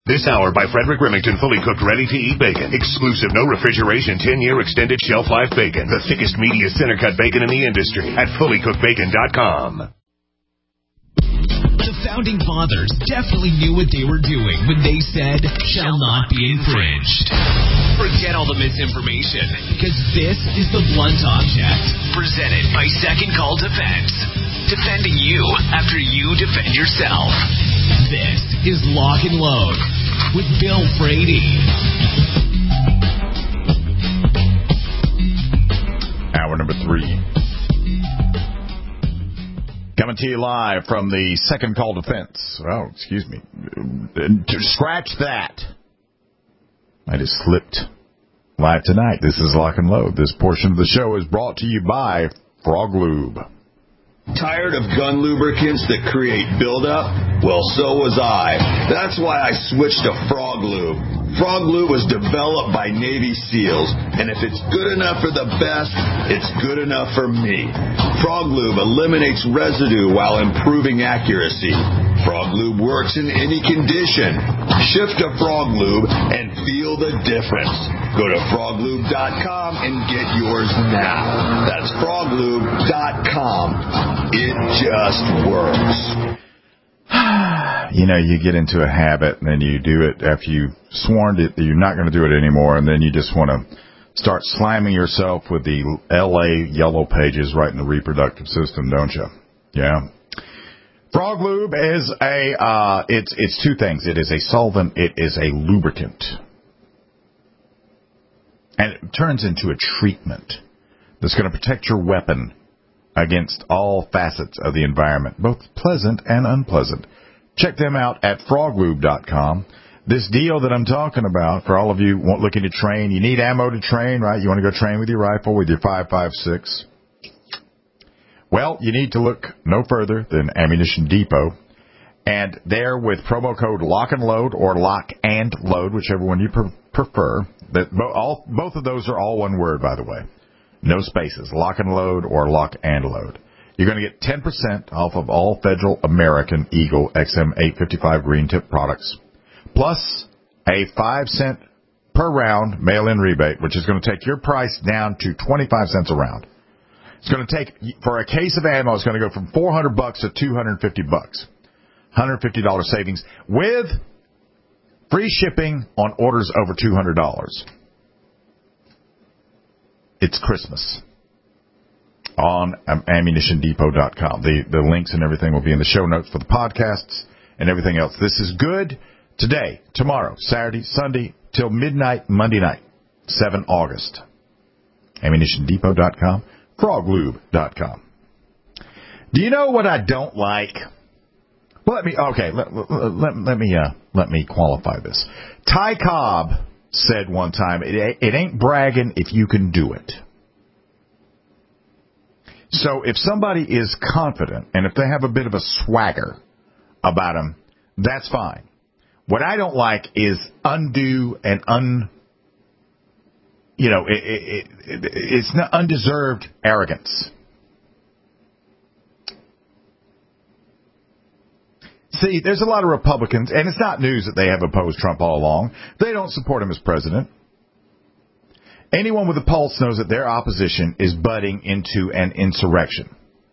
This hour by Frederick Remington, fully cooked, ready-to-eat bacon. Exclusive, no refrigeration, 10-year extended shelf life bacon. The thickest, meatiest center-cut bacon in the industry at fullycookedbacon.com. The Founding Fathers definitely knew what they were doing when they said, shall not be infringed. Forget all the misinformation, because this is the Blunt Object, presented by Second Call Defense. Defending you after you defend yourself. This is Lock and Load with Bill Frady. Hour number 3. Coming to you live from the Second Call Defense. Oh, excuse me. Scratch that. I just slipped. Live tonight. This is Lock and Load. This portion of the show is brought to you by Frog Lube. Tired of gun lubricants that create buildup? Well, so was I. That's why I switched to Frog Lube. Frog Lube was developed by Navy SEALs, and if it's good enough for the best, it's good enough for me. Frog Lube eliminates residue while improving accuracy. Frog Lube works in any condition. Shift to Frog Lube and feel the difference. Go to froglube.com and get yours now. That's froglube.com. It just works. You know, you get into a habit, and then you do it after you've sworn that you're not going to do it anymore, and then you just want to start slamming yourself with the L.A. Yellow Pages right in the reproductive system, don't you? Yeah. Frog Lube is it's two things. It is a solvent. It is a lubricant. And it turns into a treatment that's going to protect your weapon against all facets of the environment, both pleasant and unpleasant. Check them out at froglube.com. This deal that I'm talking about, for all of you looking to train, you need ammo to train, right? You want to go train with your rifle, with your 5.56. Well, you need to look no further than Ammunition Depot. And there with promo code Lock and Load or Lock and Load, whichever one you prefer. Both of those are all one word, by the way. No spaces. Lock and Load or Lock and Load. You're going to get 10% off of all Federal American Eagle XM855 green tip products, plus a 5-cent per round mail-in rebate, which is going to take your price down to 25 cents a round. It's going to take, for a case of ammo, it's going to go from $400 to $250. $150 savings with free shipping on orders over $200. It's Christmas on AmmunitionDepot.com. The links and everything will be in the show notes for the podcasts and everything else. This is good today, tomorrow, Saturday, Sunday, till midnight, Monday night, 7 August. AmmunitionDepot.com, FrogLube.com. Do you know what I don't like? Well, let me qualify this. Ty Cobb said one time, it ain't bragging if you can do it. So if somebody is confident and if they have a bit of a swagger about them, that's fine. What I don't like is undue and it's not undeserved arrogance. See, there's a lot of Republicans, and it's not news that they have opposed Trump all along. They don't support him as president. Anyone with a pulse knows that their opposition is budding into an insurrection.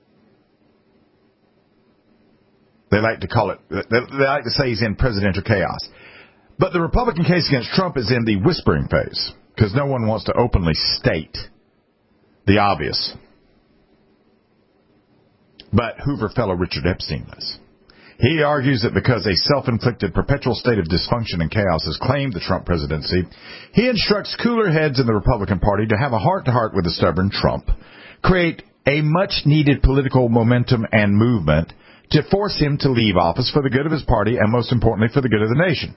They like to call it, they like to say he's in presidential chaos. But the Republican case against Trump is in the whispering phase, because no one wants to openly state the obvious. But Hoover fellow Richard Epstein does. He argues that because a self-inflicted perpetual state of dysfunction and chaos has claimed the Trump presidency, he instructs cooler heads in the Republican Party to have a heart-to-heart with the stubborn Trump, create a much-needed political momentum and movement to force him to leave office for the good of his party and, most importantly, for the good of the nation.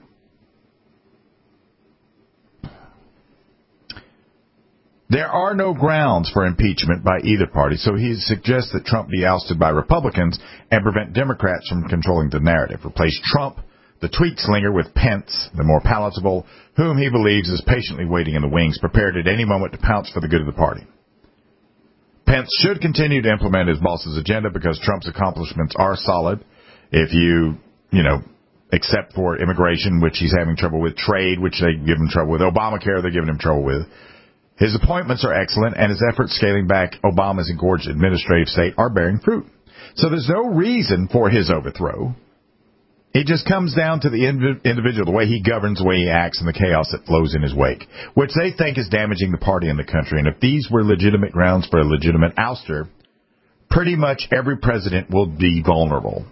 There are no grounds for impeachment by either party, so he suggests that Trump be ousted by Republicans and prevent Democrats from controlling the narrative. Replace Trump, the tweet slinger, with Pence, the more palatable, whom he believes is patiently waiting in the wings, prepared at any moment to pounce for the good of the party. Pence should continue to implement his boss's agenda because Trump's accomplishments are solid. If you except for immigration, which he's having trouble with, trade, which they give him trouble with, Obamacare they're giving him trouble with. His appointments are excellent, and his efforts scaling back Obama's engorged administrative state are bearing fruit. So there's no reason for his overthrow. It just comes down to the individual, the way he governs, the way he acts, and the chaos that flows in his wake, which they think is damaging the party and the country. And if these were legitimate grounds for a legitimate ouster, pretty much every president will be vulnerable.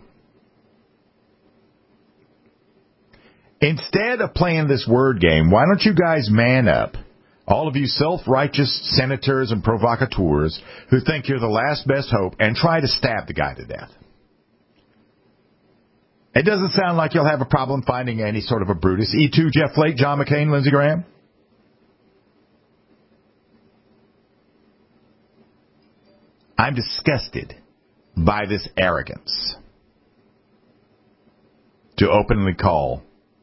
Instead of playing this word game, why don't you guys man up? All of you self-righteous senators and provocateurs who think you're the last best hope, and try to stab the guy to death. It doesn't sound like you'll have a problem finding any sort of a Brutus. E2, Jeff Flake, John McCain, Lindsey Graham. I'm disgusted by this arrogance to openly call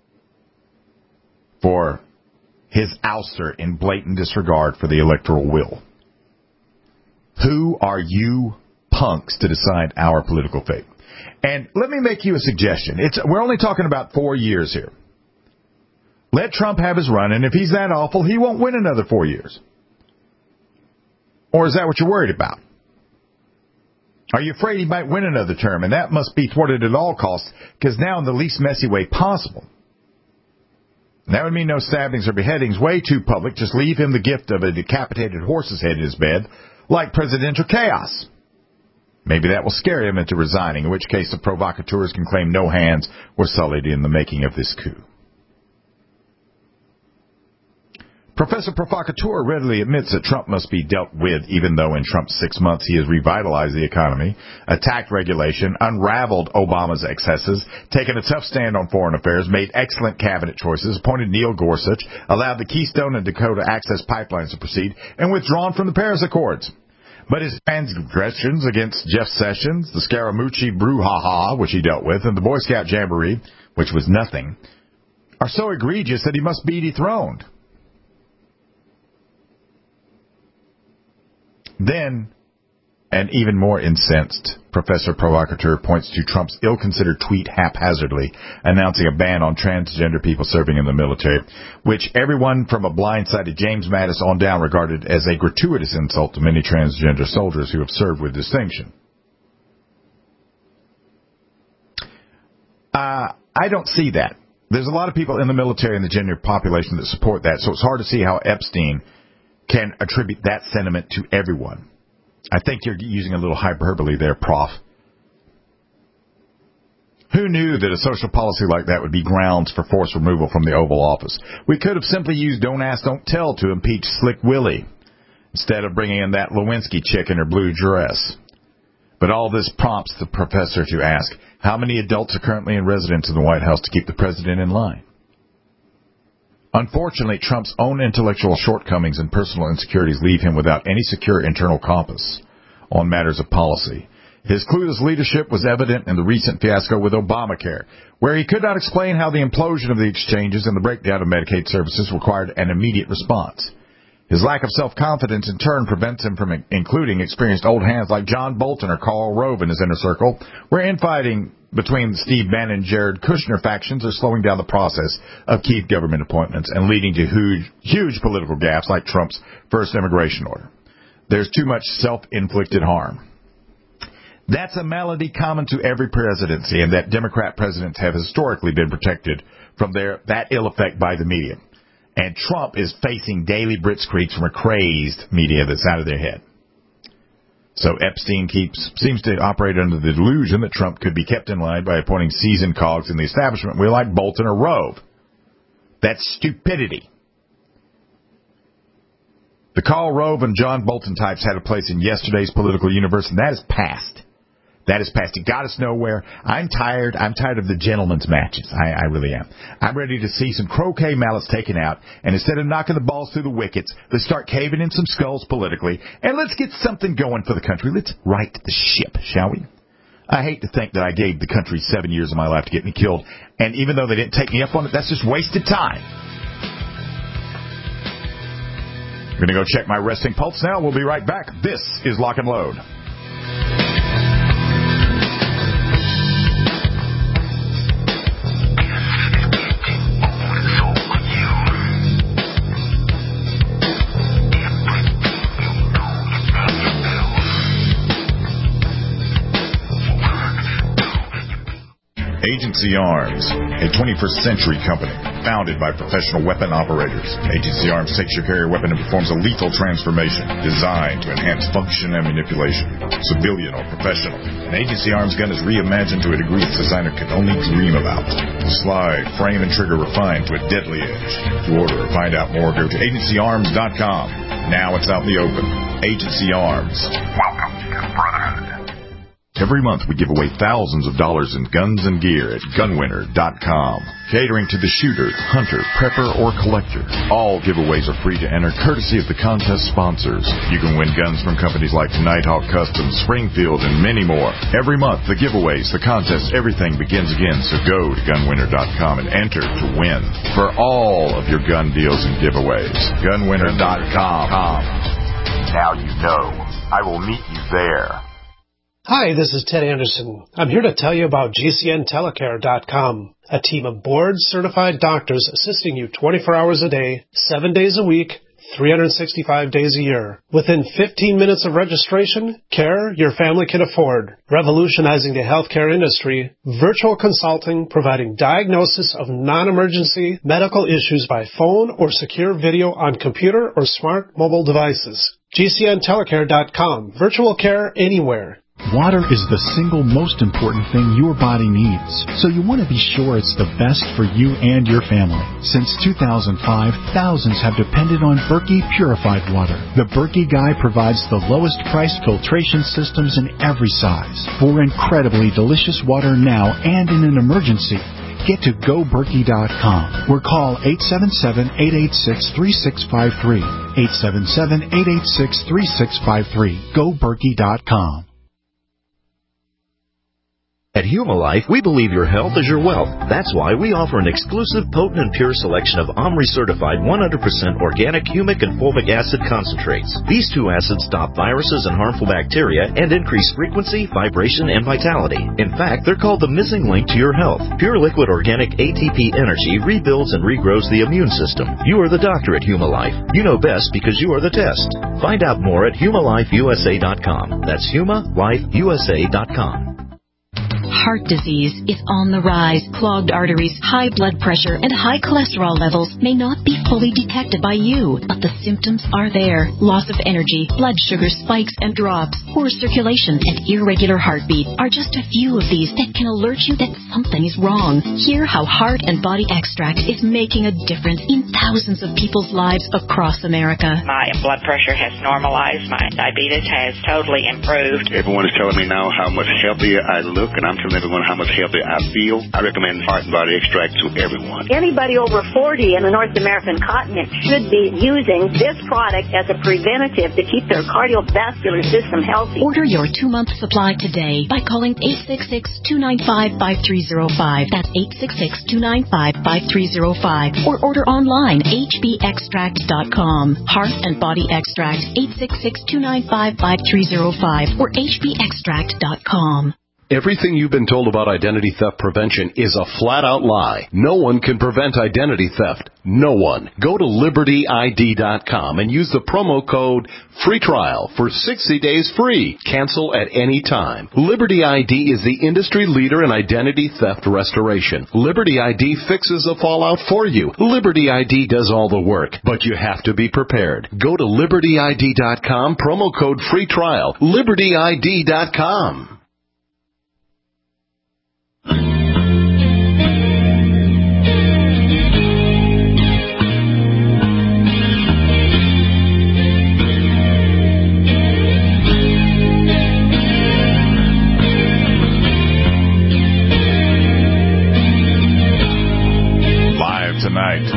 for his ouster in blatant disregard for the electoral will. Who are you punks to decide our political fate? And let me make you a suggestion. We're only talking about 4 years here. Let Trump have his run, and if he's that awful, he won't win another 4 years. Or is that what you're worried about? Are you afraid he might win another term? And that must be thwarted at all costs, because now in the least messy way possible. That would mean no stabbings or beheadings, way too public. Just leave him the gift of a decapitated horse's head in his bed, like presidential chaos. Maybe that will scare him into resigning, in which case the provocateurs can claim no hands were sullied in the making of this coup. Professor Provocateur readily admits that Trump must be dealt with, even though in Trump's 6 months he has revitalized the economy, attacked regulation, unraveled Obama's excesses, taken a tough stand on foreign affairs, made excellent cabinet choices, appointed Neil Gorsuch, allowed the Keystone and Dakota Access pipelines to proceed, and withdrawn from the Paris Accords. But his transgressions against Jeff Sessions, the Scaramucci brouhaha, which he dealt with, and the Boy Scout Jamboree, which was nothing, are so egregious that he must be dethroned. Then, an even more incensed Professor Provocateur points to Trump's ill-considered tweet haphazardly announcing a ban on transgender people serving in the military, which everyone from a blindsided James Mattis on down regarded as a gratuitous insult to many transgender soldiers who have served with distinction. I don't see that. There's a lot of people in the military and the gender population that support that, so it's hard to see how Epstein can attribute that sentiment to everyone. I think you're using a little hyperbole there, Prof. Who knew that a social policy like that would be grounds for forced removal from the Oval Office? We could have simply used Don't Ask, Don't Tell to impeach Slick Willie, instead of bringing in that Lewinsky chick in her blue dress. But all this prompts the professor to ask, how many adults are currently in residence in the White House to keep the president in line? Unfortunately, Trump's own intellectual shortcomings and personal insecurities leave him without any secure internal compass on matters of policy. His clueless leadership was evident in the recent fiasco with Obamacare, where he could not explain how the implosion of the exchanges and the breakdown of Medicaid services required an immediate response. His lack of self-confidence, in turn, prevents him from including experienced old hands like John Bolton or Karl Rove in his inner circle, where infighting between the Steve Bannon and Jared Kushner factions are slowing down the process of key government appointments and leading to huge political gaps like Trump's first immigration order. There's too much self-inflicted harm. That's a malady common to every presidency, and that Democrat presidents have historically been protected from that ill effect by the media. And Trump is facing daily blitzkrieg from a crazed media that's out of their head. So Epstein seems to operate under the delusion that Trump could be kept in line by appointing seasoned cogs in the establishment, like Bolton or Rove. That's stupidity. The Karl Rove and John Bolton types had a place in yesterday's political universe, and that is past. That is past. It got us nowhere. I'm tired. I'm tired of the gentlemen's matches. I really am. I'm ready to see some croquet mallets taken out, and instead of knocking the balls through the wickets, let's start caving in some skulls politically, and let's get something going for the country. Let's right the ship, shall we? I hate to think that I gave the country 7 years of my life to get me killed, and even though they didn't take me up on it, that's just wasted time. I'm going to go check my resting pulse now. We'll be right back. This is Lock and Load. Agency Arms, a 21st century company founded by professional weapon operators. Agency Arms takes your carrier weapon and performs a lethal transformation designed to enhance function and manipulation, civilian or professional. An Agency Arms gun is reimagined to a degree its designer can only dream about. Slide, frame, and trigger refined to a deadly edge. To order or find out more, go to agencyarms.com. Now it's out in the open. Agency Arms. Welcome to Brotherhood. Every month we give away thousands of dollars in guns and gear at gunwinner.com. Catering to the shooter, hunter, prepper, or collector. All giveaways are free to enter courtesy of the contest sponsors. You can win guns from companies like Nighthawk Customs, Springfield, and many more. Every month, the giveaways, the contests, everything begins again. So go to gunwinner.com and enter to win for all of your gun deals and giveaways. Gunwinner.com. Now you know. I will meet you there. Hi, this is Ted Anderson. I'm here to tell you about GCNtelecare.com, a team of board-certified doctors assisting you 24 hours a day, 7 days a week, 365 days a year. Within 15 minutes of registration, care your family can afford. Revolutionizing the healthcare industry, virtual consulting providing diagnosis of non-emergency medical issues by phone or secure video on computer or smart mobile devices. GCNtelecare.com, virtual care anywhere. Water is the single most important thing your body needs, so you want to be sure it's the best for you and your family. Since 2005, thousands have depended on Berkey purified water. The Berkey Guy provides the lowest priced filtration systems in every size for incredibly delicious water now and in an emergency. Get to GoBerkey.com or call 877-886-3653. 877-886-3653. GoBerkey.com. At Humalife, we believe your health is your wealth. That's why we offer an exclusive, potent, and pure selection of OMRI-certified 100% organic humic and fulvic acid concentrates. These two acids stop viruses and harmful bacteria and increase frequency, vibration, and vitality. In fact, they're called the missing link to your health. Pure liquid organic ATP energy rebuilds and regrows the immune system. You are the doctor at Humalife. You know best because you are the test. Find out more at humalifeusa.com. That's humalifeusa.com. Heart disease is on the rise. Clogged arteries, high blood pressure, and high cholesterol levels may not be fully detected by you, but the symptoms are there. Loss of energy, blood sugar spikes and drops, poor circulation, and irregular heartbeat are just a few of these that can alert you that something is wrong. Hear how Heart and Body Extract is making a difference in thousands of people's lives across America. My blood pressure has normalized. My diabetes has totally improved. Everyone is telling me now how much healthier I look, and I'm telling everyone how much healthier I feel. I recommend Heart and Body Extract to everyone. Anybody over 40 in the North American continent should be using this product as a preventative to keep their cardiovascular system healthy. Order your 2-month supply today by calling 866-295-5305. That's 866-295-5305. Or order online, hbextract.com. Heart and Body Extract, 866-295-5305 or hbextract.com. Everything you've been told about identity theft prevention is a flat-out lie. No one can prevent identity theft. No one. Go to LibertyID.com and use the promo code FREETRIAL for 60 days free. Cancel at any time. Liberty ID is the industry leader in identity theft restoration. Liberty ID fixes the fallout for you. Liberty ID does all the work, but you have to be prepared. Go to LibertyID.com, promo code FREETRIAL. LibertyID.com. Tonight.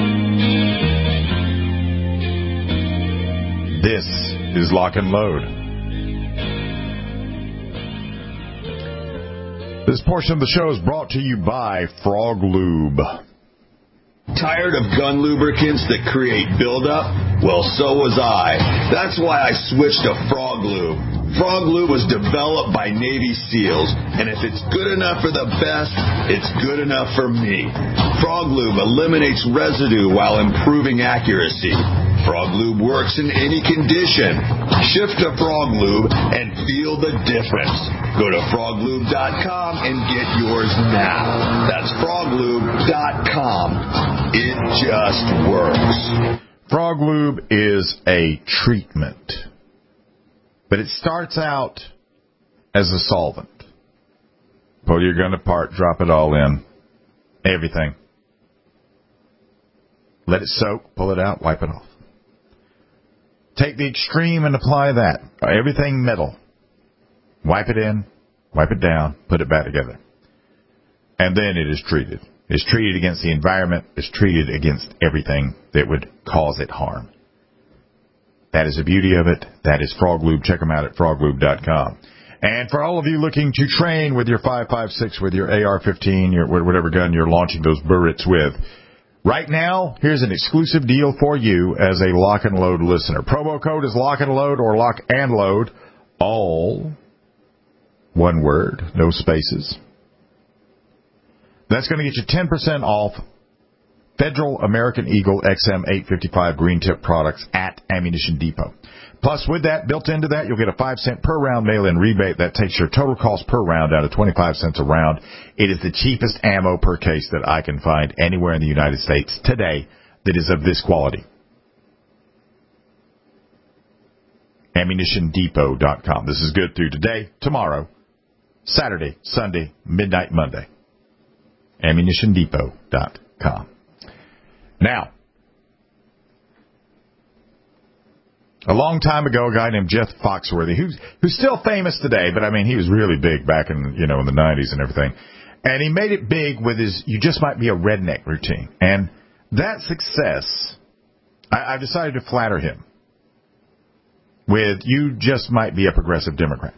This is Lock and Load. This portion of the show is brought to you by Frog Lube. Tired of gun lubricants that create buildup? Well, so was I. That's why I switched to Frog Lube. Frog Lube was developed by Navy SEALs, and if it's good enough for the best, it's good enough for me. Frog Lube eliminates residue while improving accuracy. Frog Lube works in any condition. Shift to Frog Lube and feel the difference. Go to froglube.com and get yours now. That's froglube.com. It just works. Frog Lube is a treatment, but it starts out as a solvent. Pull your gun apart, drop it all in, everything. Let it soak, pull it out, wipe it off. Take the extreme and apply that. Everything metal. Wipe it in, wipe it down, put it back together. And then it is treated. It's treated against the environment. It's treated against everything that would cause it harm. That is the beauty of it. That is Frog Lube. Check them out at froglube.com. And for all of you looking to train with your 5.56, with your AR-15, your whatever gun you're launching those burrits with, right now, here's an exclusive deal for you as a Lock and Load listener. Promo code is Lock and Load or Lock and Load. All one word, no spaces. That's going to get you 10% off Federal American Eagle XM 855 green tip products at Ammunition Depot. Plus, with that, built into that, you'll get a 5-cent per round mail-in rebate. That takes your total cost per round down to 25 cents a round. It is the cheapest ammo per case that I can find anywhere in the United States today that is of this quality. AmmunitionDepot.com. This is good through today, tomorrow, Saturday, Sunday, midnight Monday. AmmunitionDepot.com. Now, a long time ago, a guy named Jeff Foxworthy, who's still famous today, but I mean, he was really big back in, in the 90s and everything. And he made it big with his "You Just Might Be a Redneck" routine. And that success, I've decided to flatter him with "You Just Might Be a Progressive Democrat."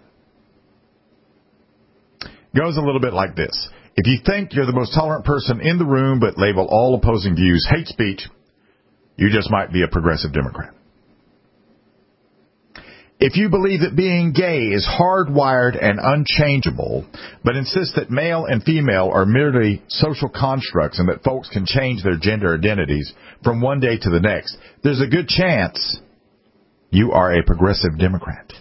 Goes a little bit like this. If you think you're the most tolerant person in the room but label all opposing views hate speech, you just might be a progressive Democrat. If you believe that being gay is hardwired and unchangeable, but insist that male and female are merely social constructs and that folks can change their gender identities from one day to the next, there's a good chance you are a progressive Democrat.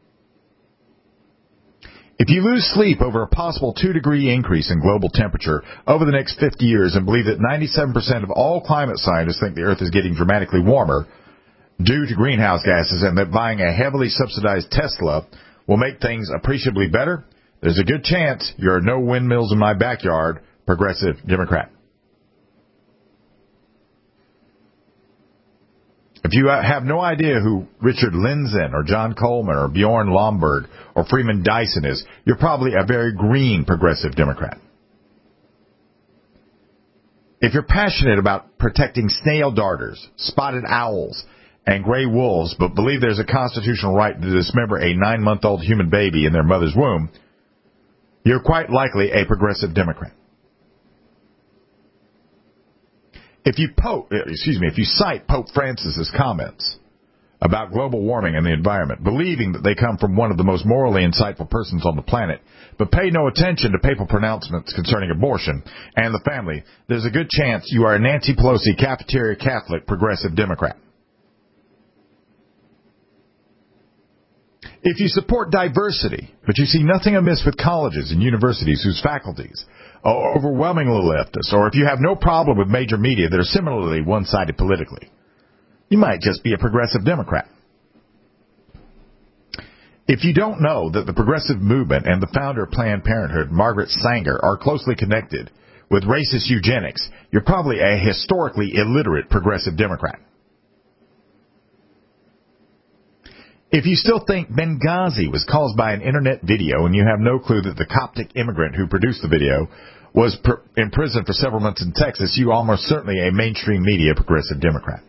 If you lose sleep over a possible 2-degree increase in global temperature over the next 50 years and believe that 97% of all climate scientists think the Earth is getting dramatically warmer due to greenhouse gases and that buying a heavily subsidized Tesla will make things appreciably better, there's a good chance you're a "no windmills in my backyard" progressive Democrat. If you have no idea who Richard Lindzen or John Coleman or Bjorn Lomborg or Freeman Dyson is, you're probably a very green progressive Democrat. If you're passionate about protecting snail darters, spotted owls, and gray wolves, but believe there's a constitutional right to dismember a 9-month-old human baby in their mother's womb, you're quite likely a progressive Democrat. If you cite Pope Francis's comments about global warming and the environment, believing that they come from one of the most morally insightful persons on the planet, but pay no attention to papal pronouncements concerning abortion and the family, there's a good chance you are a Nancy Pelosi cafeteria Catholic progressive Democrat. If you support diversity, but you see nothing amiss with colleges and universities whose faculties are overwhelmingly leftist, or if you have no problem with major media that are similarly one-sided politically, you might just be a progressive Democrat. If you don't know that the progressive movement and the founder of Planned Parenthood, Margaret Sanger, are closely connected with racist eugenics, you're probably a historically illiterate progressive Democrat. If you still think Benghazi was caused by an internet video and you have no clue that the Coptic immigrant who produced the video was in prison for several months in Texas, you are almost certainly a mainstream media progressive Democrat.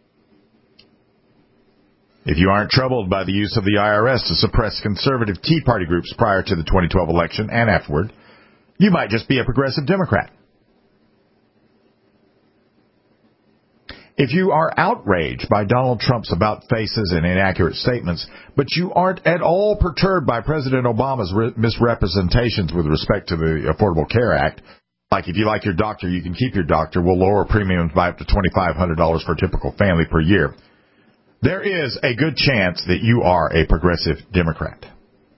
If you aren't troubled by the use of the IRS to suppress conservative Tea Party groups prior to the 2012 election and afterward, you might just be a progressive Democrat. If you are outraged by Donald Trump's about-faces and inaccurate statements, but you aren't at all perturbed by President Obama's misrepresentations with respect to the Affordable Care Act, like if you like your doctor, you can keep your doctor, we'll lower premiums by up to $2,500 for a typical family per year, there is a good chance that you are a progressive Democrat.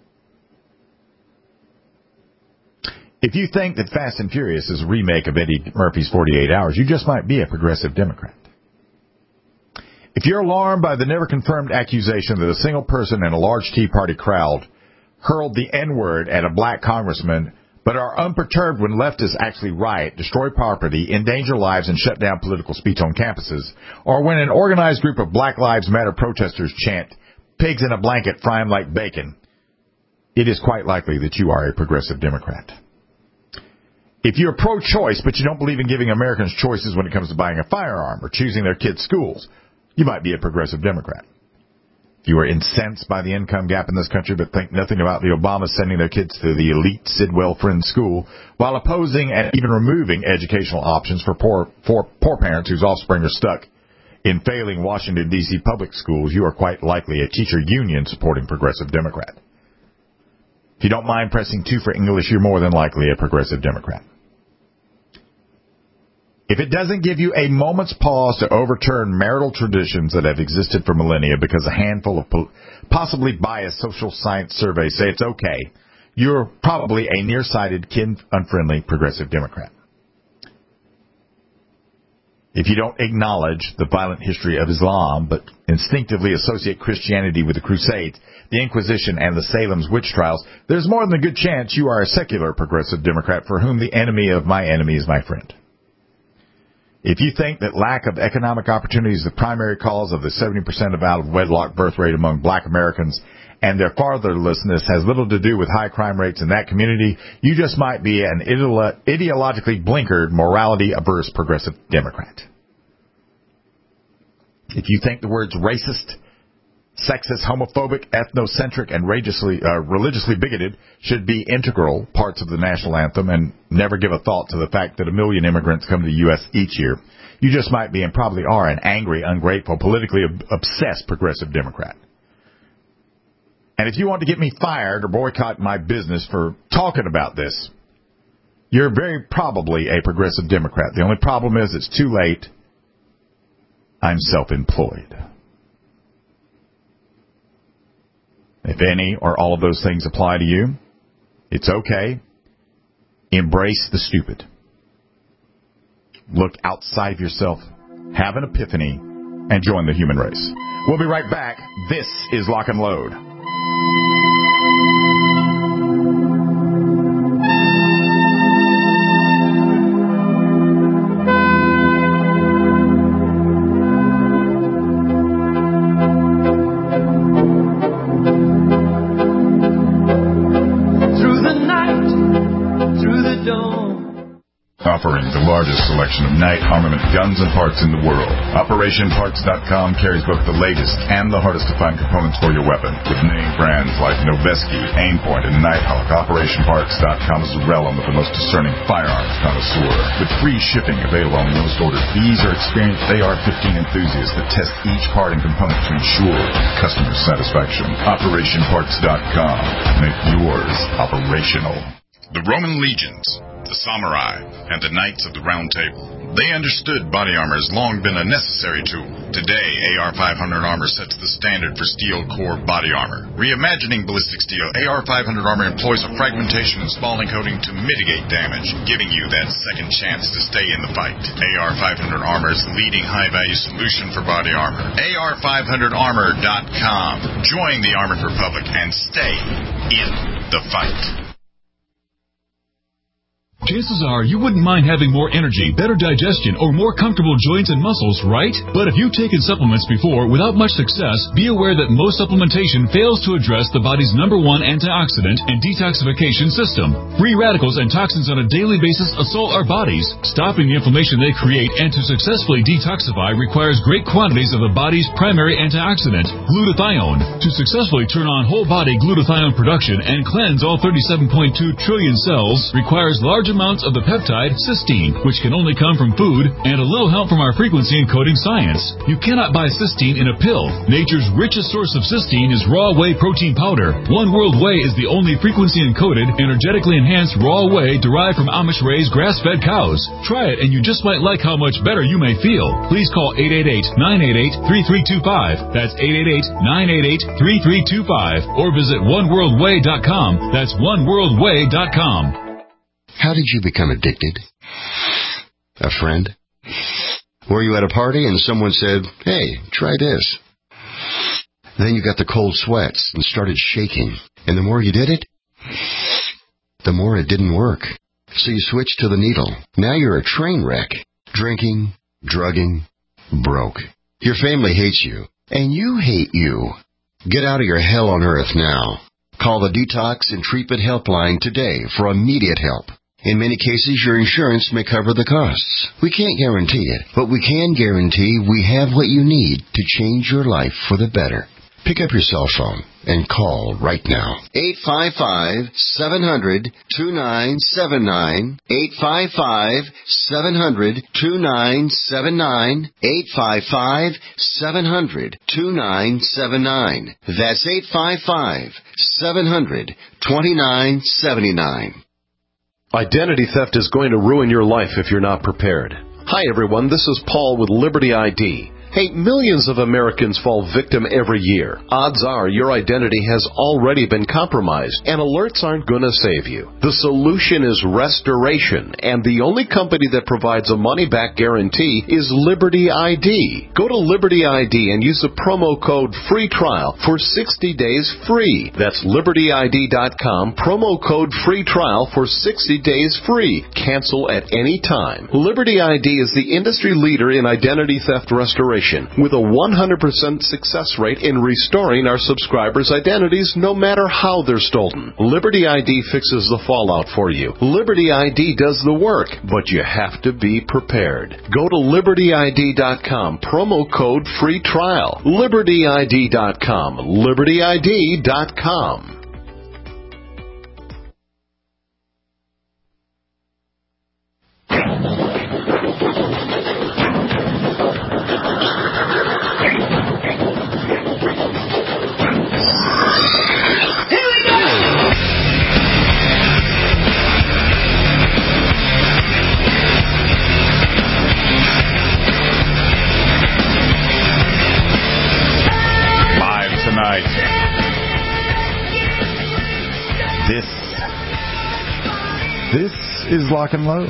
If you think that Fast and Furious is a remake of Eddie Murphy's 48 Hours, you just might be a progressive Democrat. If you're alarmed by the never-confirmed accusation that a single person in a large Tea Party crowd hurled the N-word at a black congressman, but are unperturbed when leftists actually riot, destroy property, endanger lives, and shut down political speech on campuses, or when an organized group of Black Lives Matter protesters chant, "Pigs in a blanket, fry 'em like bacon," it is quite likely that you are a progressive Democrat. If you're pro-choice, but you don't believe in giving Americans choices when it comes to buying a firearm or choosing their kids' schools, you might be a progressive Democrat. If you are incensed by the income gap in this country but think nothing about the Obamas sending their kids to the elite Sidwell Friends School while opposing and even removing educational options for poor parents whose offspring are stuck in failing Washington, D.C. public schools, you are quite likely a teacher union supporting progressive Democrat. If you don't mind pressing 2 for English, you're more than likely a progressive Democrat. If it doesn't give you a moment's pause to overturn marital traditions that have existed for millennia because a handful of possibly biased social science surveys say it's okay, you're probably a nearsighted, kid-unfriendly progressive Democrat. If you don't acknowledge the violent history of Islam but instinctively associate Christianity with the Crusades, the Inquisition, and the Salem's witch trials, there's more than a good chance you are a secular progressive Democrat for whom the enemy of my enemy is my friend. If you think that lack of economic opportunity is the primary cause of the 70% of out-of-wedlock birth rate among black Americans and their fatherlessness has little to do with high crime rates in that community, you just might be an ideologically blinkered, morality-averse progressive Democrat. If you think the words racist, sexist, homophobic, ethnocentric, and religiously bigoted should be integral parts of the national anthem and never give a thought to the fact that 1 million immigrants come to the U.S. each year, you just might be and probably are an angry, ungrateful, politically obsessed progressive Democrat. And if you want to get me fired or boycott my business for talking about this, you're very probably a progressive Democrat. The only problem is it's too late. I'm self-employed. If any or all of those things apply to you, it's okay. Embrace the stupid. Look outside of yourself, have an epiphany, and join the human race. We'll be right back. This is Lock and Load. Offering the largest selection of night armament guns and parts in the world, OperationParts.com carries both the latest and the hardest to find components for your weapon. With name brands like Noveske, Aimpoint, and Nighthawk, OperationParts.com is the realm of the most discerning firearms connoisseur. With free shipping available on most orders, these are experienced AR-15 enthusiasts that test each part and component to ensure customer satisfaction. OperationParts.com. Make yours operational. The Roman legions, the samurai, and the knights of the Round Table. They understood body armor has long been a necessary tool. Today, AR-500 armor sets the standard for steel core body armor. Reimagining ballistic steel, AR-500 armor employs a fragmentation and spalling coating to mitigate damage, giving you that second chance to stay in the fight. AR-500 armor is the leading high-value solution for body armor. AR500armor.com. Join the Armored Republic and stay in the fight. Chances are you wouldn't mind having more energy, better digestion, or more comfortable joints and muscles, right? But if you've taken supplements before without much success, be aware that most supplementation fails to address the body's #1 antioxidant and detoxification system. Free radicals and toxins on a daily basis assault our bodies. Stopping the inflammation they create and to successfully detoxify requires great quantities of the body's primary antioxidant, glutathione. To successfully turn on whole-body glutathione production and cleanse all 37.2 trillion cells requires large large amounts of the peptide cysteine, which can only come from food, and a little help from our frequency encoding science. You cannot buy cysteine in a pill. Nature's richest source of cysteine is raw whey protein powder. One World Whey is the only frequency encoded, energetically enhanced raw whey derived from Amish-raised grass-fed cows. Try it and you just might like how much better you may feel. Please call 888-988-3325. That's 888-988-3325. Or visit oneworldwhey.com. That's oneworldwhey.com. How did you become addicted? A friend? Were you at a party and someone said, "Hey, try this"? Then you got the cold sweats and started shaking. And the more you did it, the more it didn't work. So you switched to the needle. Now you're a train wreck. Drinking, drugging, broke. Your family hates you. And you hate you. Get out of your hell on earth now. Call the Detox and Treatment Helpline today for immediate help. In many cases, your insurance may cover the costs. We can't guarantee it, but we can guarantee we have what you need to change your life for the better. Pick up your cell phone and call right now. 855-700-2979. 855-700-2979. 855-700-2979. That's 855-700-2979. Identity theft is going to ruin your life if you're not prepared. Hi, everyone. This is Paul with Liberty ID. Hey, millions of Americans fall victim every year. Odds are your identity has already been compromised, and alerts aren't going to save you. The solution is restoration, and the only company that provides a money-back guarantee is Liberty ID. Go to Liberty ID and use the promo code FREE TRIAL for 60 days free. That's libertyd.com, promo code FREE TRIAL for 60 days free. Cancel at any time. Liberty ID is the industry leader in identity theft restoration, with a 100% success rate in restoring our subscribers' identities no matter how they're stolen. Liberty ID fixes the fallout for you. Liberty ID does the work, but you have to be prepared. Go to libertyd.com, promo code FREE TRIAL. libertyd.com, libertyd.com. This is Lock and Load.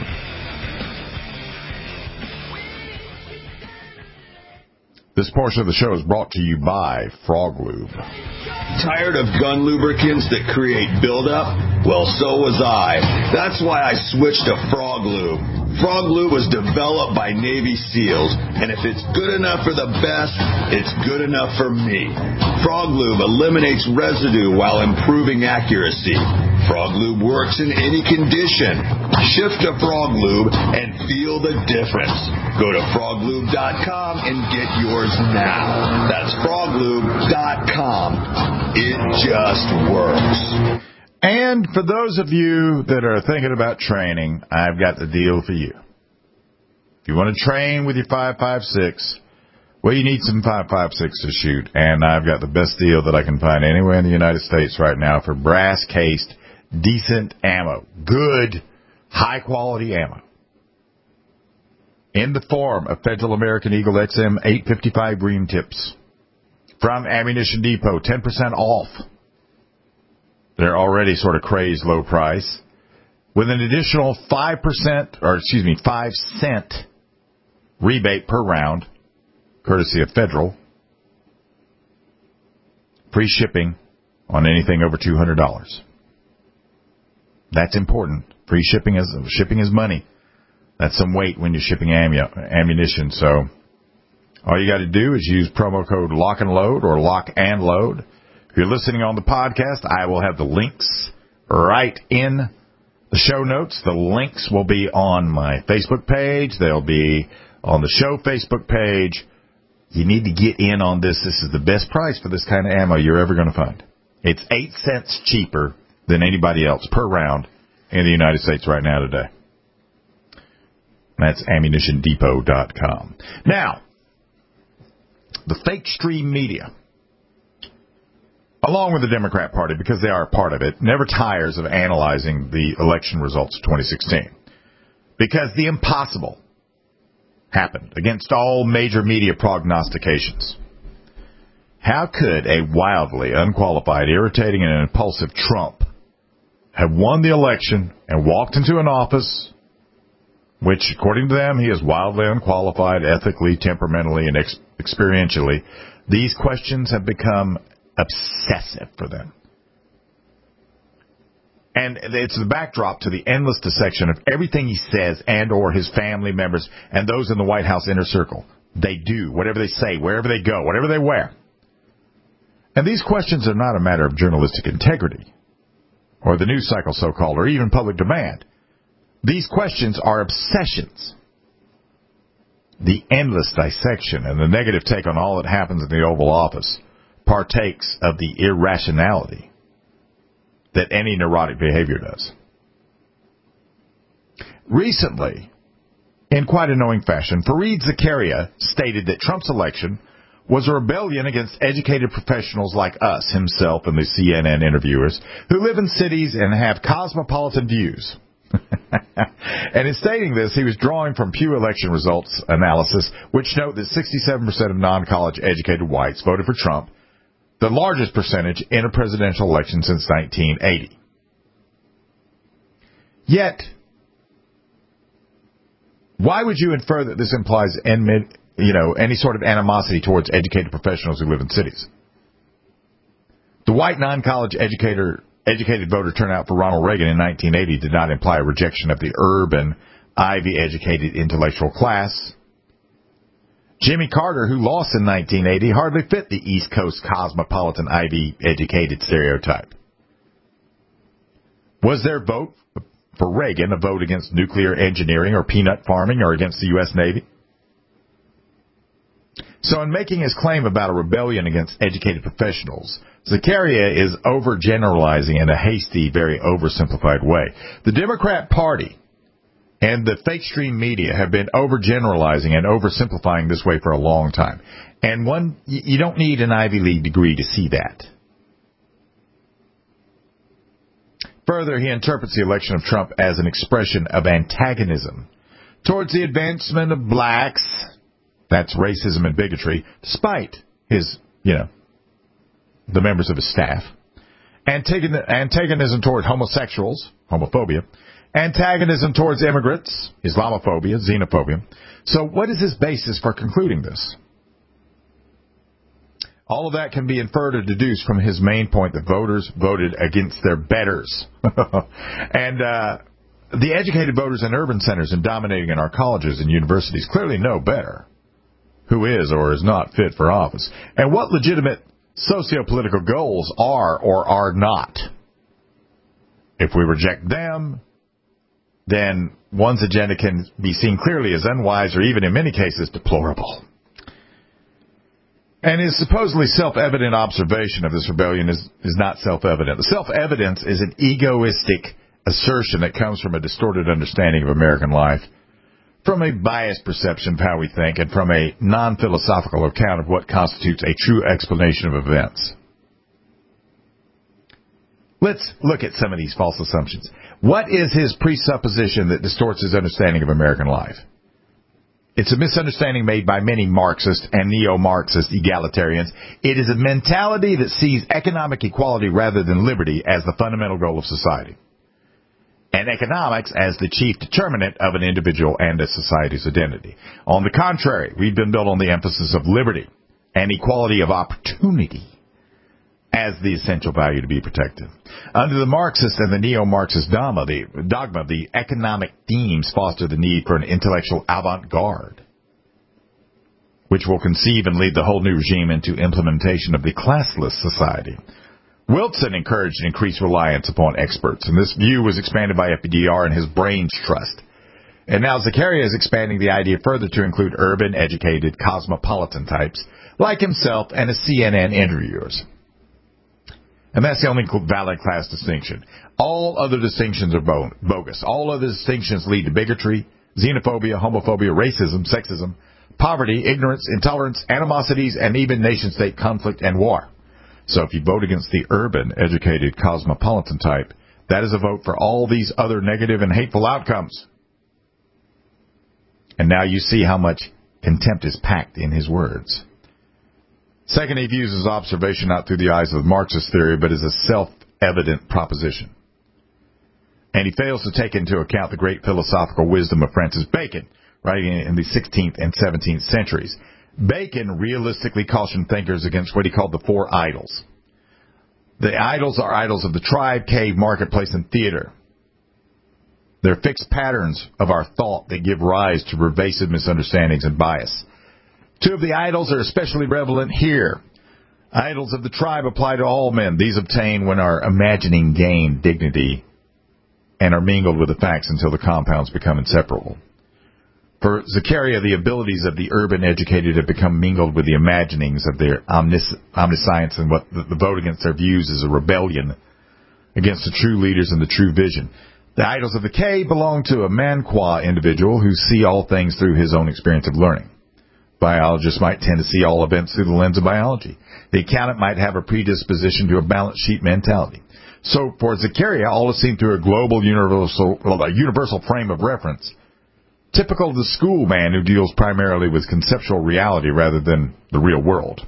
This portion of the show is brought to you by Frog Lube. Tired of gun lubricants that create buildup? Well, so was I. That's why I switched to Frog Lube. Frog Lube was developed by Navy SEALs, and if it's good enough for the best, it's good enough for me. Frog Lube eliminates residue while improving accuracy. Frog Lube works in any condition. Shift to Frog Lube and feel the difference. Go to froglube.com and get yours now. That's froglube.com. It just works. And for those of you that are thinking about training, I've got the deal for you. If you want to train with your 5.56, well, you need some 5.56 to shoot. And I've got the best deal that I can find anywhere in the United States right now for brass-cased, decent ammo. Good, high-quality ammo. In the form of Federal American Eagle XM 855 Green Tips. From Ammunition Depot, 10% off. They're already sort of crazed low price. With an additional 5 cent rebate per round, courtesy of Federal. Free shipping on anything over $200. That's important. Free shipping is money. That's some weight when you're shipping ammunition. So all you got to do is use promo code Lock and Load or Lock and Load. If you're listening on the podcast, I will have the links right in the show notes. The links will be on my Facebook page. They'll be on the show Facebook page. You need to get in on this. This is the best price for this kind of ammo you're ever going to find. It's 8 cents cheaper than anybody else per round. in the United States right now today. That's AmmunitionDepot.com. Now, the fake stream media, along with the Democrat Party, because they are a part of it, never tires of analyzing the election results of 2016. Because the impossible happened against all major media prognostications. How could a wildly unqualified, irritating, and impulsive Trump have won the election and walked into an office which, according to them, he is wildly unqualified, ethically, temperamentally, and experientially? These questions have become obsessive for them. And it's the backdrop to the endless dissection of everything he says and or his family members and those in the White House inner circle. They do, whatever they say, wherever they go, whatever they wear. And these questions are not a matter of journalistic integrity or the news cycle, so-called, or even public demand. These questions are obsessions. The endless dissection and the negative take on all that happens in the Oval Office partakes of the irrationality that any neurotic behavior does. Recently, in quite a knowing fashion, Fareed Zakaria stated that Trump's election was a rebellion against educated professionals like us, himself and the CNN interviewers, who live in cities and have cosmopolitan views. And in stating this, he was drawing from Pew election results analysis, which note that 67% of non-college educated whites voted for Trump, the largest percentage in a presidential election since 1980. Yet, why would you infer that this implies any sort of animosity towards educated professionals who live in cities? The white non-college educated voter turnout for Ronald Reagan in 1980 did not imply a rejection of the urban, Ivy-educated intellectual class. Jimmy Carter, who lost in 1980, hardly fit the East Coast cosmopolitan Ivy-educated stereotype. Was their vote for Reagan a vote against nuclear engineering or peanut farming or against the U.S. Navy? So in making his claim about a rebellion against educated professionals, Zakaria is overgeneralizing in a hasty, very oversimplified way. The Democrat Party and the fake stream media have been overgeneralizing and oversimplifying this way for a long time. And you don't need an Ivy League degree to see that. Further, he interprets the election of Trump as an expression of antagonism towards the advancement of blacks. That's racism and bigotry, despite his, the members of his staff. Antagonism toward homosexuals, homophobia. Antagonism towards immigrants, Islamophobia, xenophobia. So what is his basis for concluding this? All of that can be inferred or deduced from his main point that voters voted against their betters. And the educated voters in urban centers and dominating in our colleges and universities clearly know better who is or is not fit for office, and what legitimate socio-political goals are or are not. If we reject them, then one's agenda can be seen clearly as unwise or even in many cases deplorable. And his supposedly self-evident observation of this rebellion is not self-evident. The self-evidence is an egoistic assertion that comes from a distorted understanding of American life, from a biased perception of how we think, and from a non-philosophical account of what constitutes a true explanation of events. Let's look at some of these false assumptions. What is his presupposition that distorts his understanding of American life? It's a misunderstanding made by many Marxist and neo-Marxist egalitarians. It is a mentality that sees economic equality rather than liberty as the fundamental goal of society, and economics as the chief determinant of an individual and a society's identity. On the contrary, we've been built on the emphasis of liberty and equality of opportunity as the essential value to be protected. Under the Marxist and the neo-Marxist dogma, the economic themes foster the need for an intellectual avant-garde, which will conceive and lead the whole new regime into implementation of the classless society. Wilson encouraged increased reliance upon experts, and this view was expanded by FDR and his brains trust. And now Zakaria is expanding the idea further to include urban, educated, cosmopolitan types like himself and his CNN interviewers. And that's the only valid class distinction. All other distinctions are bogus. All other distinctions lead to bigotry, xenophobia, homophobia, racism, sexism, poverty, ignorance, intolerance, animosities, and even nation-state conflict and war. So if you vote against the urban, educated, cosmopolitan type, that is a vote for all these other negative and hateful outcomes. And now you see how much contempt is packed in his words. Second, he views his observation not through the eyes of Marxist theory, but as a self-evident proposition. And he fails to take into account the great philosophical wisdom of Francis Bacon, writing in the 16th and 17th centuries. Bacon realistically cautioned thinkers against what he called the four idols. The idols are idols of the tribe, cave, marketplace, and theater. They're fixed patterns of our thought that give rise to pervasive misunderstandings and bias. Two of the idols are especially prevalent here. Idols of the tribe apply to all men. These obtain when our imagining gain dignity and are mingled with the facts until the compounds become inseparable. For Zechariah, the abilities of the urban educated have become mingled with the imaginings of their omniscience, and what the vote against their views is a rebellion against the true leaders and the true vision. The idols of the cave belong to a manqua individual who see all things through his own experience of learning. Biologists might tend to see all events through the lens of biology. The accountant might have a predisposition to a balance sheet mentality. So for Zechariah, all is seen through a global universal frame of reference, typical of the schoolman who deals primarily with conceptual reality rather than the real world.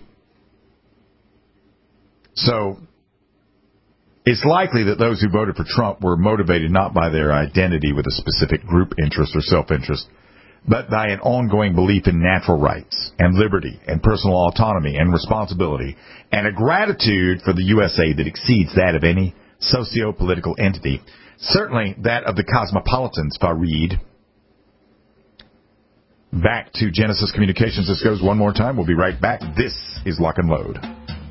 So it's likely that those who voted for Trump were motivated not by their identity with a specific group interest or self-interest, but by an ongoing belief in natural rights and liberty and personal autonomy and responsibility, and a gratitude for the USA that exceeds that of any socio-political entity, certainly that of the cosmopolitans, Fareed. Back to Genesis Communications. This goes one more time. We'll be right back. This is Lock and Load.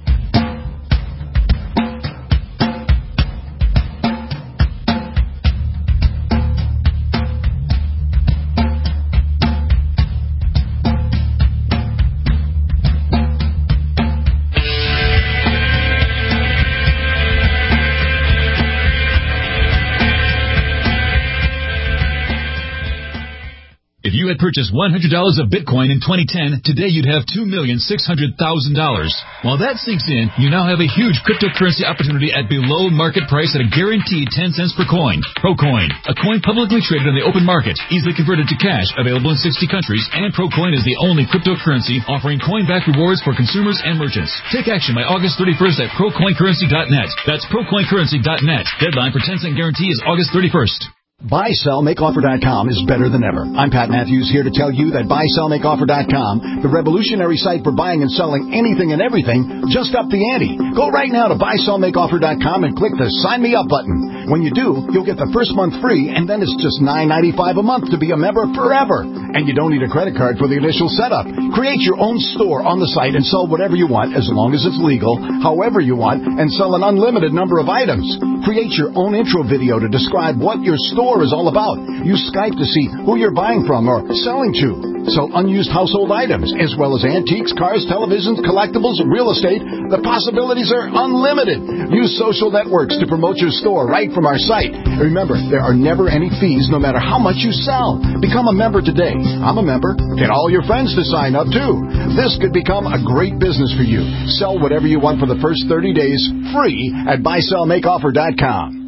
If you had purchased $100 of Bitcoin in 2010, today you'd have $2,600,000. While that sinks in, you now have a huge cryptocurrency opportunity at below market price at a guaranteed 10 cents per coin. Procoin, a coin publicly traded on the open market, easily converted to cash, available in 60 countries, and Procoin is the only cryptocurrency offering coin-back rewards for consumers and merchants. Take action by August 31st at procoincurrency.net. That's procoincurrency.net. Deadline for 10-cent guarantee is August 31st. BuySellMakeOffer.com is better than ever. I'm Pat Matthews here to tell you that BuySellMakeOffer.com, the revolutionary site for buying and selling anything and everything, just upped the ante. Go right now to BuySellMakeOffer.com and click the Sign Me Up button. When you do, you'll get the first month free, and then it's just $9.95 a month to be a member forever. And you don't need a credit card for the initial setup. Create your own store on the site and sell whatever you want, as long as it's legal, however you want, and sell an unlimited number of items. Create your own intro video to describe what your store is all about. Use Skype to see who you're buying from or selling to. Sell unused household items, as well as antiques, cars, televisions, collectibles, and real estate. The possibilities are unlimited. Use social networks to promote your store right from our site. Remember, there are never any fees no matter how much you sell. Become a member today. I'm a member. Get all your friends to sign up too. This could become a great business for you. Sell whatever you want for the first 30 days free at BuySellMakeOffer.com.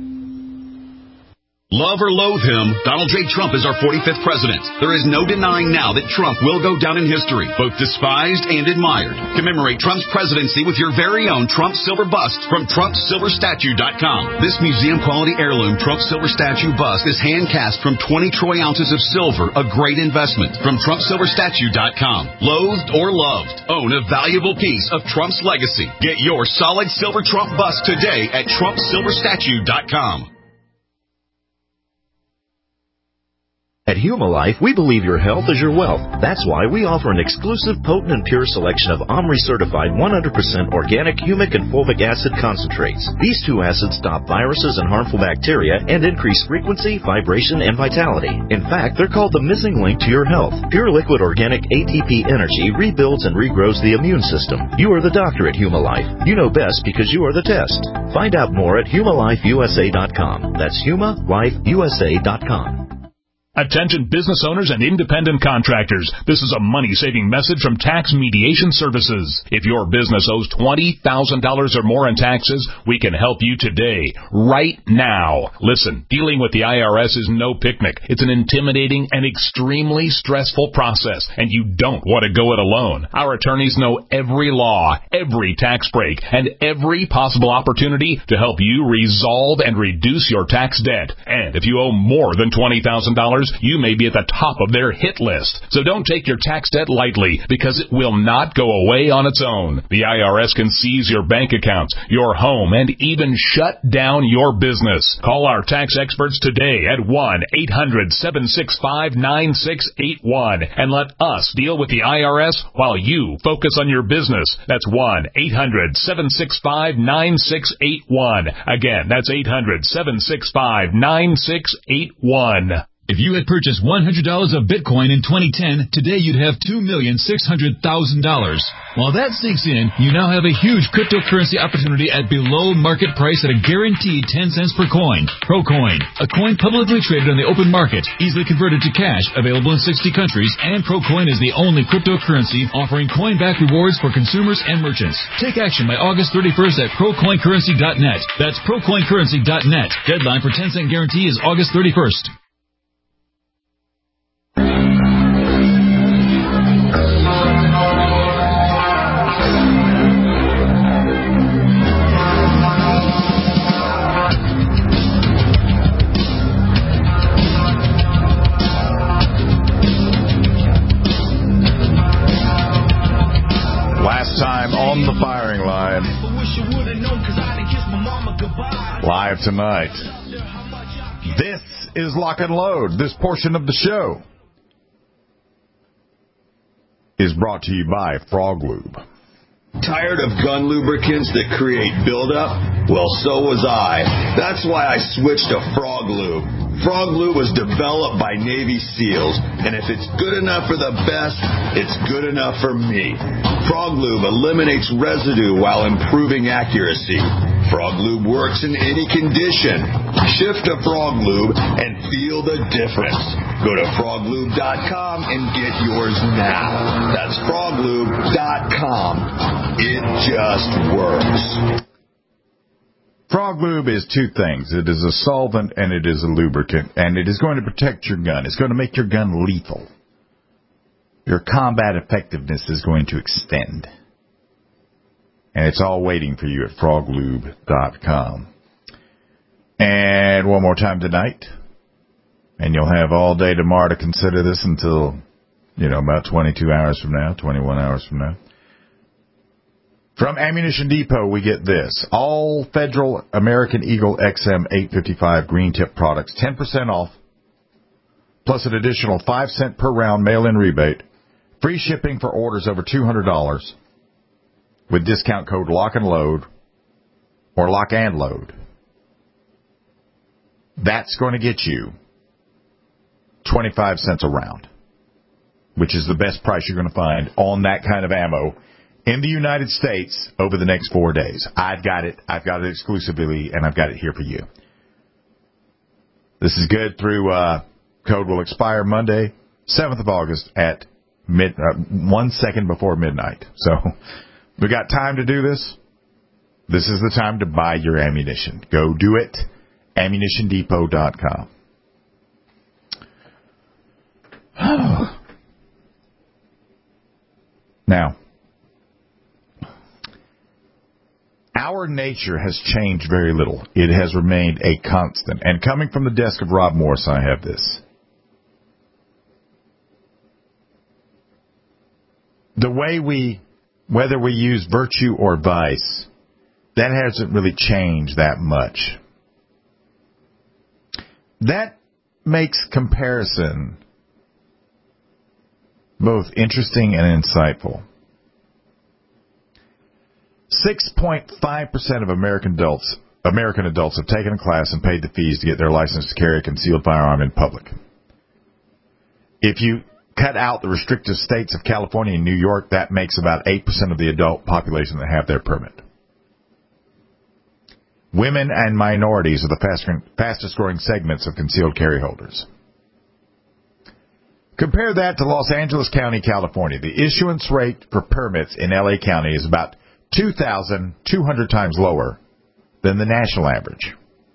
Love or loathe him, Donald J. Trump is our 45th president. There is no denying now that Trump will go down in history, both despised and admired. Commemorate Trump's presidency with your very own Trump silver bust from TrumpSilverStatue.com. This museum-quality heirloom Trump silver statue bust is hand-cast from 20 troy ounces of silver, a great investment. From TrumpSilverStatue.com. Loathed or loved, own a valuable piece of Trump's legacy. Get your solid silver Trump bust today at TrumpSilverStatue.com. At Humalife, we believe your health is your wealth. That's why we offer an exclusive, potent, and pure selection of OMRI-certified 100% organic humic and fulvic acid concentrates. These two acids stop viruses and harmful bacteria and increase frequency, vibration, and vitality. In fact, they're called the missing link to your health. Pure liquid organic ATP energy rebuilds and regrows the immune system. You are the doctor at Humalife. You know best because you are the test. Find out more at HumalifeUSA.com. That's HumalifeUSA.com. Attention business owners and independent contractors. This is a money-saving message from Tax Mediation Services. If your business owes $20,000 or more in taxes, we can help you today, right now. Listen, dealing with the IRS is no picnic. It's an intimidating and extremely stressful process, and you don't want to go it alone. Our attorneys know every law, every tax break, and every possible opportunity to help you resolve and reduce your tax debt. And if you owe more than $20,000, you may be at the top of their hit list. So don't take your tax debt lightly, because it will not go away on its own. The IRS can seize your bank accounts, your home, and even shut down your business. Call our tax experts today at 1-800-765-9681 and let us deal with the IRS while you focus on your business. That's 1-800-765-9681. Again, that's 800-765-9681. If you had purchased $100 of Bitcoin in 2010, today you'd have $2,600,000. While that sinks in, you now have a huge cryptocurrency opportunity at below market price at a guaranteed 10 cents per coin. Procoin, a coin publicly traded on the open market, easily converted to cash, available in 60 countries, and Procoin is the only cryptocurrency offering coin-back rewards for consumers and merchants. Take action by August 31st at ProCoinCurrency.net. That's ProCoinCurrency.net. Deadline for 10-cent guarantee is August 31st. Time on the firing line. Live tonight. This is Lock and Load. This portion of the show is brought to you by Frog Lube. Tired of gun lubricants that create buildup? Well, so was I. That's why I switched to Frog Lube. Frog Lube was developed by Navy SEALs, and if it's good enough for the best, it's good enough for me. Frog Lube eliminates residue while improving accuracy. Frog Lube works in any condition. Shift to Frog Lube and feel the difference. Go to froglube.com and get yours now. That's froglube.com. It just works. Frog Lube is two things. It is a solvent and it is a lubricant, and it is going to protect your gun. It's going to make your gun lethal. Your combat effectiveness is going to extend. And it's all waiting for you at froglube.com. And one more time tonight, and you'll have all day tomorrow to consider this until, about 22 hours from now, 21 hours from now. From Ammunition Depot, we get this. All Federal American Eagle XM 855 green tip products, 10% off, plus an additional 5 cent per round mail-in rebate, free shipping for orders over $200 with discount code Lock and Load or Lock and Load. That's going to get you 25 cents a round, which is the best price you're going to find on that kind of ammo in the United States over the next 4 days. I've got it exclusively, and I've got it here for you. This is good through, code will expire Monday, 7th of August at 1 second before midnight. So we got time to do this. This is the time to buy your ammunition. Go do it. AmmunitionDepot.com. Now, our nature has changed very little. It has remained a constant. And coming from the desk of Rob Morris, I have this. The way whether we use virtue or vice, that hasn't really changed that much. That makes comparison both interesting and insightful. 6.5% of American adults have taken a class and paid the fees to get their license to carry a concealed firearm in public. If you cut out the restrictive states of California and New York, that makes about 8% of the adult population that have their permit. Women and minorities are the fastest growing segments of concealed carry holders. Compare that to Los Angeles County, California. The issuance rate for permits in LA County is about 2,200 times lower than the national average.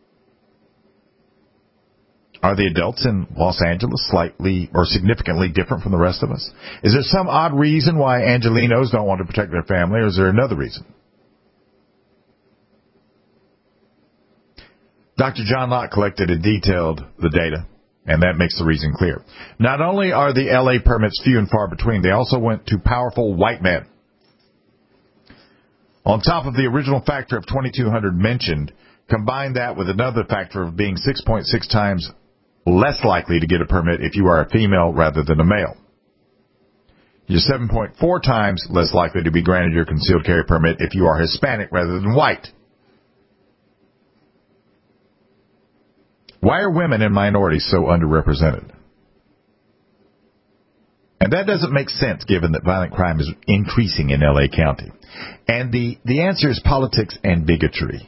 Are the adults in Los Angeles slightly or significantly different from the rest of us? Is there some odd reason why Angelenos don't want to protect their family, or is there another reason? Dr. John Locke collected and detailed the data, and that makes the reason clear. Not only are the LA permits few and far between, they also went to powerful white men. On top of the original factor of 2,200 mentioned, combine that with another factor of being 6.6 times less likely to get a permit if you are a female rather than a male. You're 7.4 times less likely to be granted your concealed carry permit if you are Hispanic rather than white. Why are women and minorities so underrepresented? And that doesn't make sense given that violent crime is increasing in LA County. And the answer is politics and bigotry.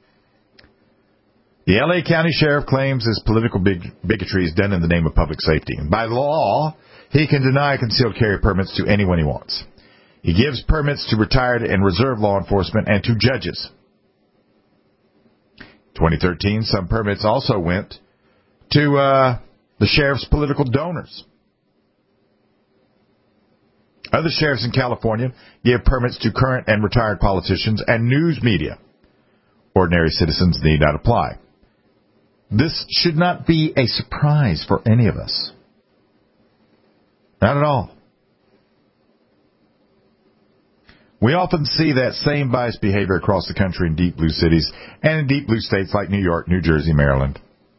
The LA County Sheriff claims his political bigotry is done in the name of public safety. And by law, he can deny concealed carry permits to anyone he wants. He gives permits to retired and reserve law enforcement and to judges. 2013, some permits also went to the sheriff's political donors. Other sheriffs in California give permits to current and retired politicians and news media. Ordinary citizens need not apply. This should not be a surprise for any of us. Not at all. We often see that same biased behavior across the country in deep blue cities and in deep blue states like New York, New Jersey, Maryland.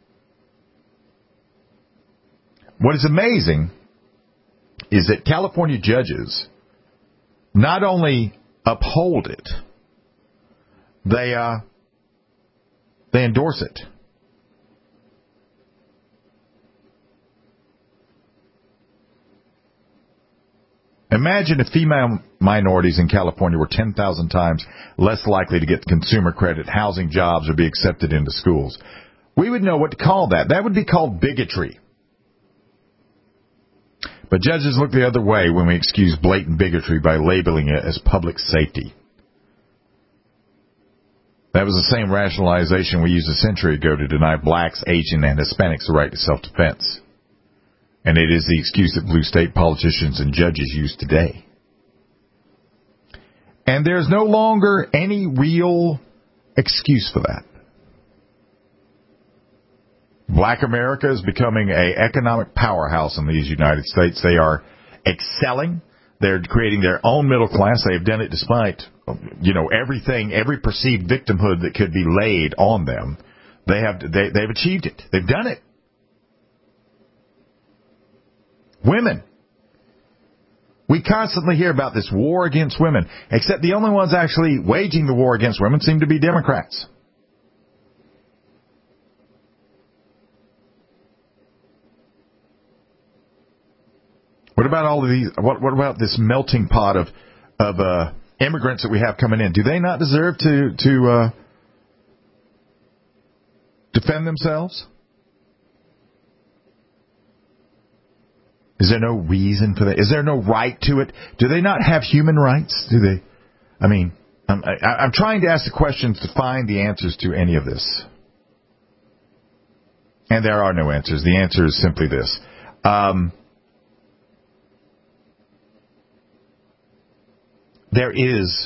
What is amazing is that California judges not only uphold it, they endorse it. Imagine if female minorities in California were 10,000 times less likely to get consumer credit, housing, jobs, or be accepted into schools. We would know what to call that. That would be called bigotry. But judges look the other way when we excuse blatant bigotry by labeling it as public safety. That was the same rationalization we used a century ago to deny blacks, Asian, and Hispanics the right to self-defense. And it is the excuse that blue state politicians and judges use today. And there's no longer any real excuse for that. Black America is becoming an economic powerhouse in these United States. They are excelling. They're creating their own middle class. They have done it despite, everything, every perceived victimhood that could be laid on them. They've achieved it. They've done it. Women. We constantly hear about this war against women, except the only ones actually waging the war against women seem to be Democrats. What about all of these? What about this melting pot of immigrants that we have coming in? Do they not deserve to defend themselves? Is there no reason for that? Is there no right to it? Do they not have human rights? Do they? I mean, I'm trying to ask the questions to find the answers to any of this. And there are no answers. The answer is simply this. There is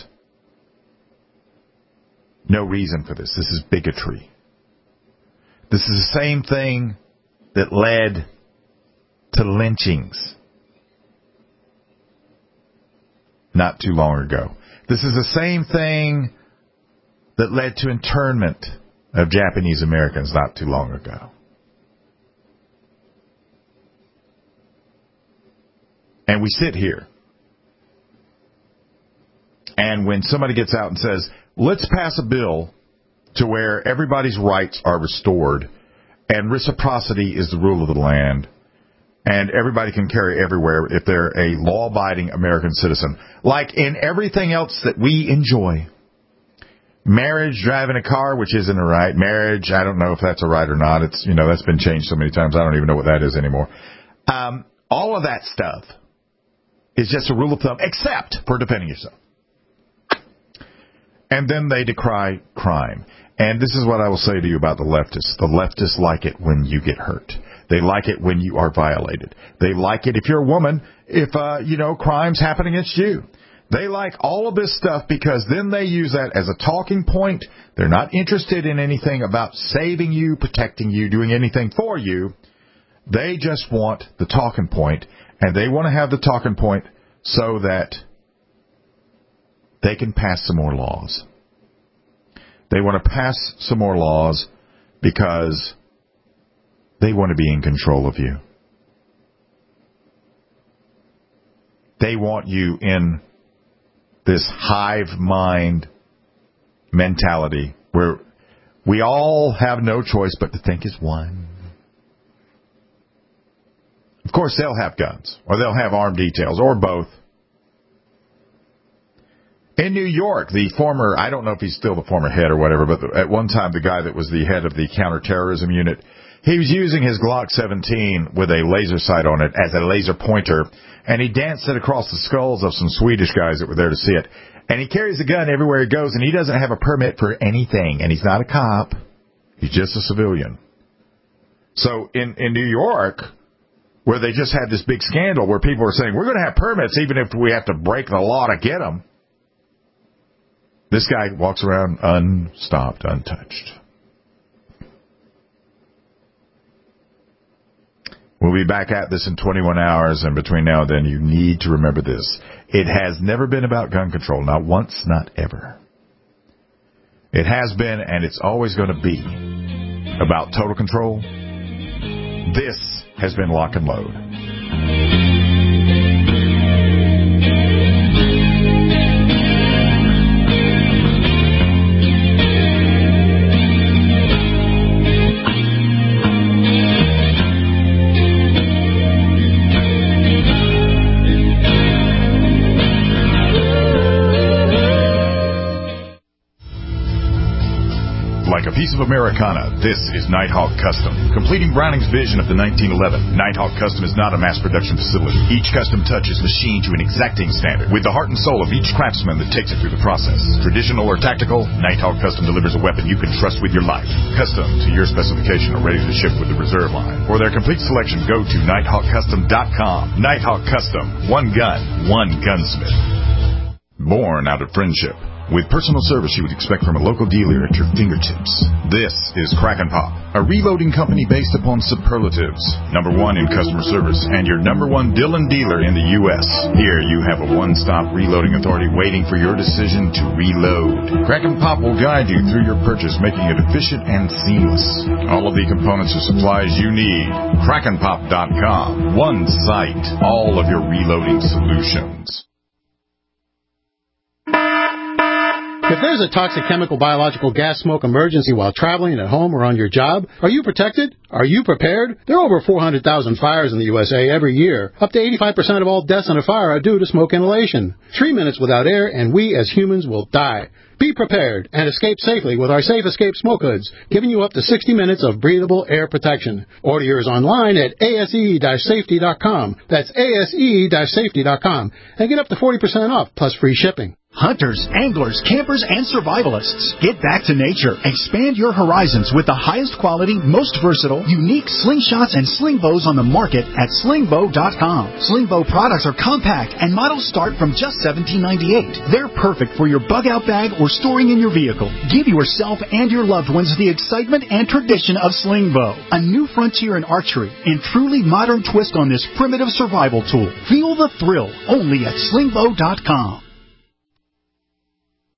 no reason for this. This is bigotry. This is the same thing that led to lynchings not too long ago. This is the same thing that led to internment of Japanese Americans not too long ago. And we sit here. And when somebody gets out and says, let's pass a bill to where everybody's rights are restored and reciprocity is the rule of the land and everybody can carry everywhere if they're a law-abiding American citizen, like in everything else that we enjoy. Marriage, driving a car, which isn't a right. Marriage, I don't know if that's a right or not. It's, that's been changed so many times, I don't even know what that is anymore. All of that stuff is just a rule of thumb, except for defending yourself. And then they decry crime. And this is what I will say to you about the leftists. The leftists like it when you get hurt. They like it when you are violated. They like it if you're a woman, if, crimes happen against you. They like all of this stuff because then they use that as a talking point. They're not interested in anything about saving you, protecting you, doing anything for you. They just want the talking point, and they want to have the talking point so that they can pass some more laws. They want to pass some more laws because they want to be in control of you. They want you in this hive mind mentality where we all have no choice but to think as one. Of course, they'll have guns, or they'll have armed details, or both. In New York, the former, I don't know if he's still the former head or whatever, but at one time the guy that was the head of the counterterrorism unit, he was using his Glock 17 with a laser sight on it as a laser pointer, and he danced it across the skulls of some Swedish guys that were there to see it. And he carries a gun everywhere he goes, and he doesn't have a permit for anything, and he's not a cop. He's just a civilian. So in New York, where they just had this big scandal where people were saying, we're going to have permits even if we have to break the law to get them, this guy walks around unstopped, untouched. We'll be back at this in 21 hours, and between now and then, you need to remember this. It has never been about gun control, not once, not ever. It has been, and it's always going to be, about total control. This has been Lock and Load. Like a piece of Americana, this is Nighthawk Custom. Completing Browning's vision of the 1911, Nighthawk Custom is not a mass production facility. Each custom touch is machined to an exacting standard, with the heart and soul of each craftsman that takes it through the process. Traditional or tactical, Nighthawk Custom delivers a weapon you can trust with your life. Custom to your specification or ready to ship with the reserve line. For their complete selection, go to nighthawkcustom.com. Nighthawk Custom. One gun, one gunsmith. Born out of friendship. With personal service you would expect from a local dealer at your fingertips. This is Kraken Pop, a reloading company based upon superlatives. #1 in customer service and your #1 Dillon dealer in the U.S. Here you have a one-stop reloading authority waiting for your decision to reload. Kraken Pop will guide you through your purchase, making it efficient and seamless. All of the components or supplies you need. KrakenPop.com. One site. All of your reloading solutions. If there's a toxic chemical, biological, gas, smoke emergency while traveling at home or on your job, are you protected? Are you prepared? There are over 400,000 fires in the USA every year. Up to 85% of all deaths in a fire are due to smoke inhalation. 3 minutes without air and we as humans will die. Be prepared and escape safely with our Safe Escape smoke hoods, giving you up to 60 minutes of breathable air protection. Order yours online at ase-safety.com. That's ase-safety.com. And get up to 40% off plus free shipping. Hunters, anglers, campers, and survivalists. Get back to nature. Expand your horizons with the highest quality, most versatile, unique slingshots and sling bows on the market at slingbow.com. Slingbow products are compact and models start from just $17.98. They're perfect for your bug-out bag or storing in your vehicle. Give yourself and your loved ones the excitement and tradition of Slingbow. A new frontier in archery and truly modern twist on this primitive survival tool. Feel the thrill only at slingbow.com.